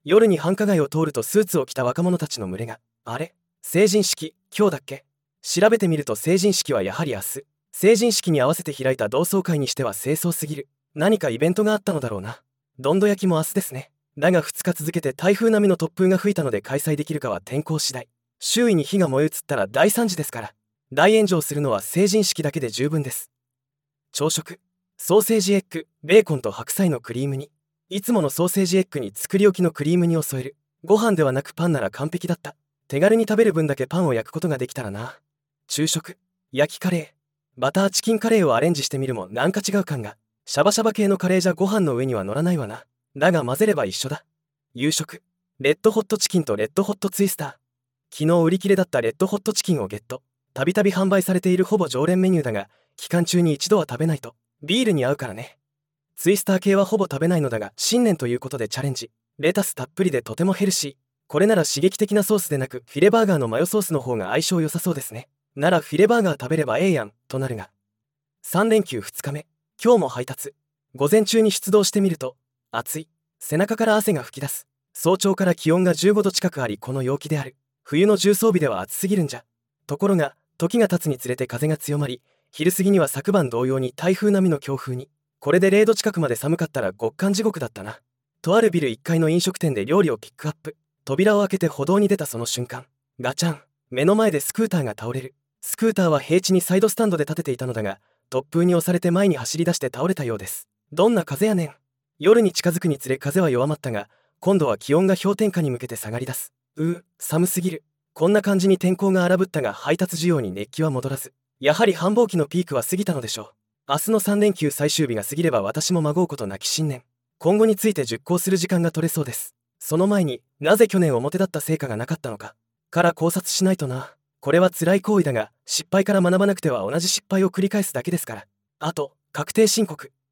夜に繁華街を通るとスーツを着た若者たちの群れが。あれ、成人式、今日だっけ？調べてみると成人式はやはり明日。成人式に合わせて開いた同窓会にしては清掃すぎる。何かイベントがあったのだろうな。どんど焼きも明日ですね。だが2日続けて台風並みの突風が吹いたので開催できるかは天候次第。周囲に火が燃え移ったら大惨事ですから。大炎上するのは成人式だけで十分です。朝食、ソーセージエッグ、ベーコンと白菜のクリーム煮。いつものソーセージエッグに作り置きのクリーム煮を添える。ご飯ではなくパンなら完璧だった。手軽に食べる分だけパンを焼くことができたらな。昼食、焼きカレー、バターチキンカレーをアレンジしてみるもなんか違う感が。シャバシャバ系のカレーじゃご飯の上には乗らないわな。だが混ぜれば一緒だ。夕食、レッドホットチキンとレッドホットツイスター。昨日売り切れだったレッドホットチキンをゲット。たびたび販売されているほぼ常連メニューだが、期間中に一度は食べないと。ビールに合うからね。ツイスター系はほぼ食べないのだが、新年ということでチャレンジ。レタスたっぷりでとてもヘルシー。これなら刺激的なソースでなく、フィレバーガーのマヨソースの方が相性良さそうですね。ならフィレバーガー食べればええやん、となるが。3連休2日目。今日も配達。午前中に出動してみると、暑い。背中から汗が噴き出す。早朝から気温が15度近くあり、この陽気である。冬の重装備では暑すぎるんじゃ。ところが、時が経つにつれて風が強まり、昼過ぎには昨晩同様に台風並みの強風に。これで0度近くまで寒かったら極寒地獄だったな。とあるビル1階の飲食店で料理をピックアップ。扉を開けて歩道に出たその瞬間、ガチャン。目の前でスクーターが倒れる。スクーターは平地にサイドスタンドで立てていたのだが、突風に押されて前に走り出して倒れたようです。どんな風やねん。夜に近づくにつれ風は弱まったが、今度は気温が氷点下に向けて下がり出す。寒すぎる。こんな感じに天候が荒ぶったが配達需要に熱気は戻らず、やはり繁忙期のピークは過ぎたのでしょう。明日の3連休最終日が過ぎれば私もまごうことなき新年。今後について熟考する時間が取れそうです。その前になぜ去年表立った成果がなかったのかから考察しないとな。これは辛い行為だが、失敗から学ばなくては同じ失敗を繰り返すだけですから。あと確定申告。